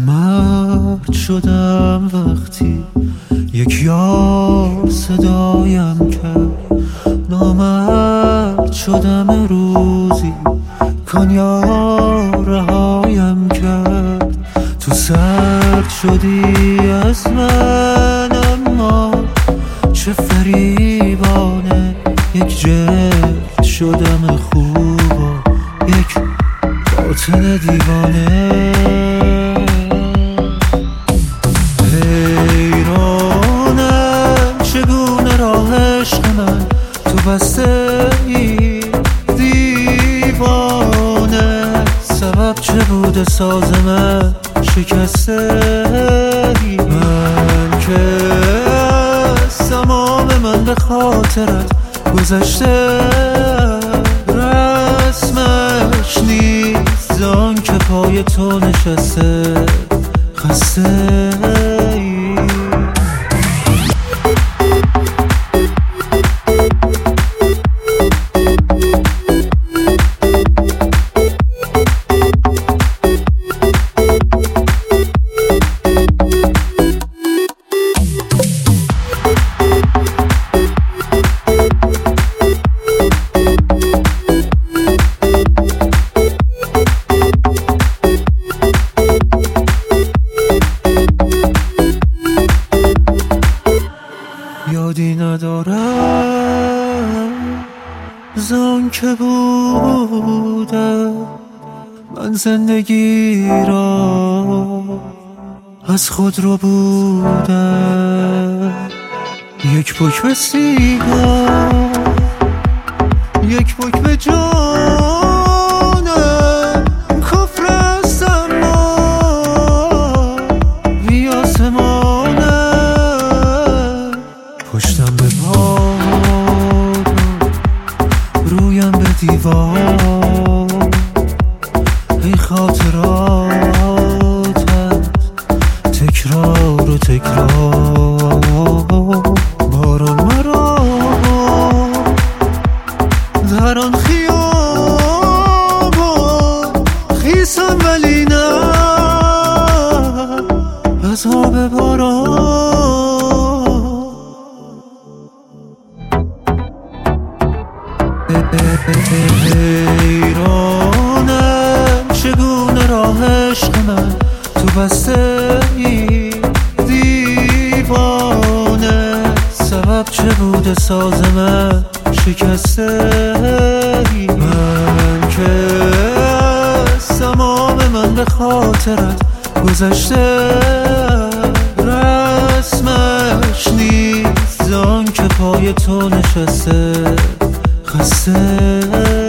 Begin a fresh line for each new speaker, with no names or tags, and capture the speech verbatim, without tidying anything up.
مرد شدم وقتی یک یار صدایم کرد، نامرد شدم روزی کان یار رهایم کرد. تو سرد شدی از من اما چه فریبانه، یک جلد شدم خوب و یک باطن دیوانه. حیرانم چگونه راه عشق من تو بسته ای دیوانه، سبب چه بوده ساز من شکسته ای. من که از تمام من به خاطرت گذشته، رسمش نیست زان که پای تو نشسته خسته ای. یادی ندارم زان که بودم من زندگی را از خود رو بودم. یک پک به سیگار، یک پک به جانم، کفر است اما بی آسمانم. پشتم به باد و رویم به دیوار، ای خاطراتت تکرار و تکرار. باران مرا در آن خیابان خیسم ولی نه از آب باران. حیرانم چگونه راه عشق من تو بسته ای دیوانه، سبب چه بوده ساز من شکسته ای. من که از تمام من به خاطرت گذشته، رسمش نیست زان که پای تو نشسته خسته.